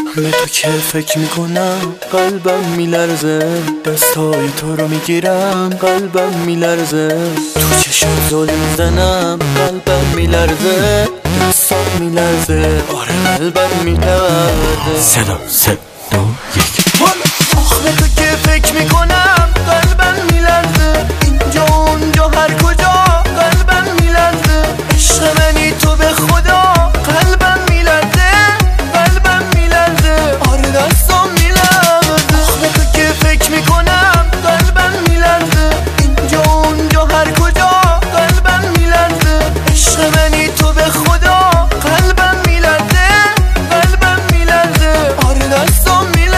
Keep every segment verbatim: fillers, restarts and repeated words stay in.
به تو که فکر میکنم قلبم میلرزه، دستای تو رو میگیرم قلبم میلرزه، تو چشم زل میزنم قلبم میلرزه، دستام میلرزه، آره قلبم میلرزه. صدا سه دو یک. آخ به تو که فکر میکنم قلبم میلرزه، اینجا اونجا هر کجا قلبم میلرزه، عشق منی تو به خدا قلبم میلرزه، قلبم میلرزه، آره دستام میلرزه. آخ به تو که فکر میکنم قلبم میلرزه، اینجا اونجا هر کجا قلبم میلرزه، عشق منی تو به خدا قلبم میلرزه، قلبم میلرزه، آره دستام میلرزه.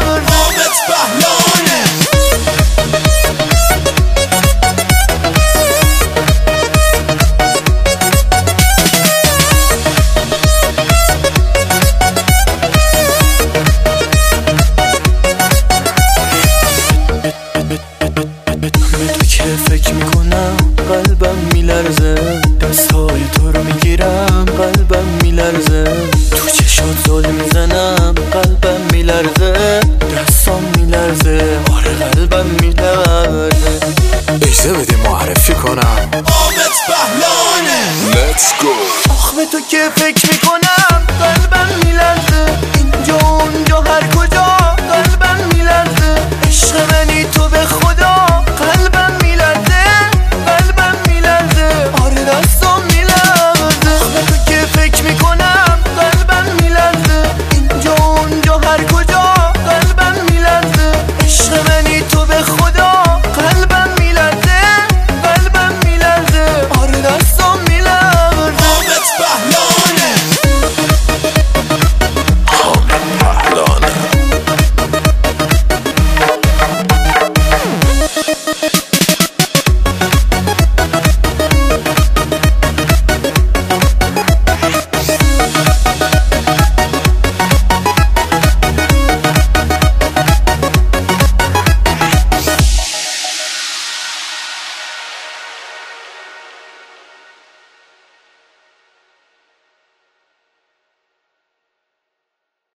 فکر میکنم قلبم میلرزه، دستای تو رو میگیرم قلبم میلرزه، تو چشات زل میزنم قلبم میلرزه، دستام میلرزه، آره قلبم میلرزه. اجازه بده معرفی کنم. عابد بهلانه. آخ به تو که فکر